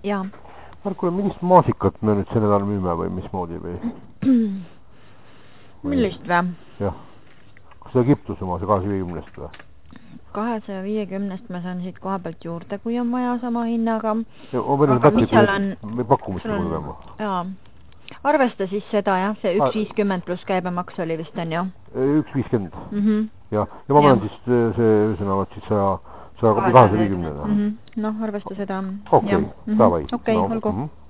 jaa. Kuule, millist maasikat me nüüd see nädal müüme või mismoodi või? Millist või? Jah. Kas seda Egiptuse see 250-st või? 250-st ma saan siit koha pealt juurde, kui on vaja sama hinnaga. Aga mis seal on? Või pakkumist kui tegema? Jaa. Arvesta siis seda, jah, see 1,50 pluss käibemaks oli vist, on ju? 1,50. Ja ma panen siis see üsõnavad siis 250. Noh, arvesta seda. Okei, davai. Okei, olgu.